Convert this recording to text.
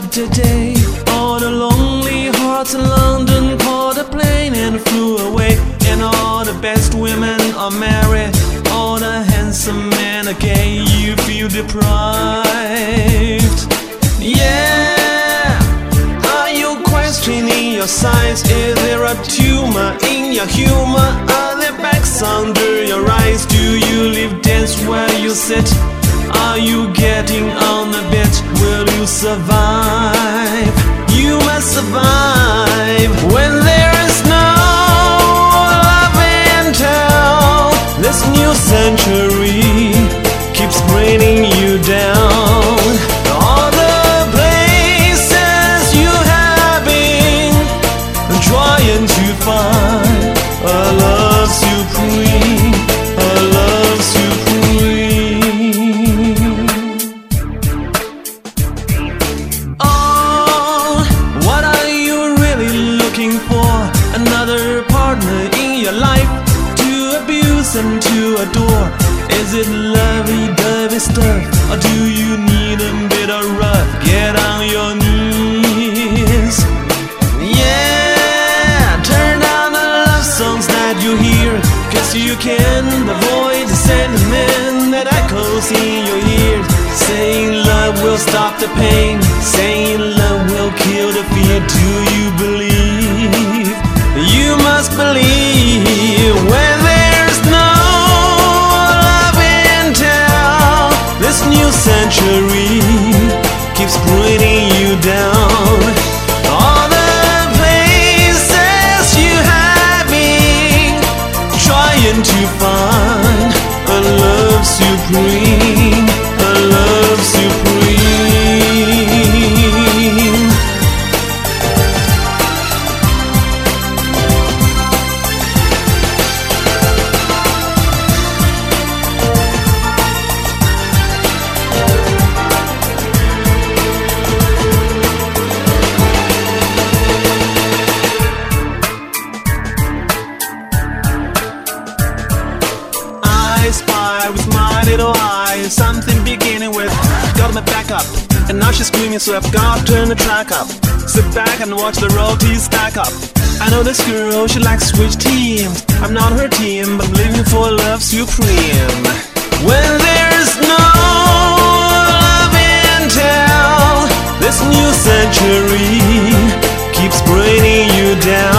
of the day. All the lonely hearts in London caught a plane and flew away. And all the best women are married, all the handsome men are gay. You feel deprived. Yeah. Are you questioning your size? Is there a tumor in your humor? Are there bags under your eyes? Do you live dance where you sit? Are you getting on the bed? Will you survive? You must survive when there is no love in town. This new century keeps bringing you down. All the places you have been trying to find a love supreme, a love supreme. Another partner in your life to abuse and to adore. Is it lovey-dovey stuff, or do you need a bit of rough? Get on your knees. Yeah, turn down the love songs that you hear, 'cause you can't avoid the sentiment that echoes in your ears. Saying love will stop the pain, saying love will kill the fear. Do you believe? You must believe when there's no love in town. This new century keeps bringing you down. All the places you have been trying to find a love supreme, a love supreme. Spy with my little eyes, something beginning with got my back up, and now she's screaming, so I've got to turn the track up. Sit back and watch the royalties stack up. I know this girl, she likes switch teams. I'm not her team, but I'm living for love supreme. When there's no love in town, this new century keeps bringing you down.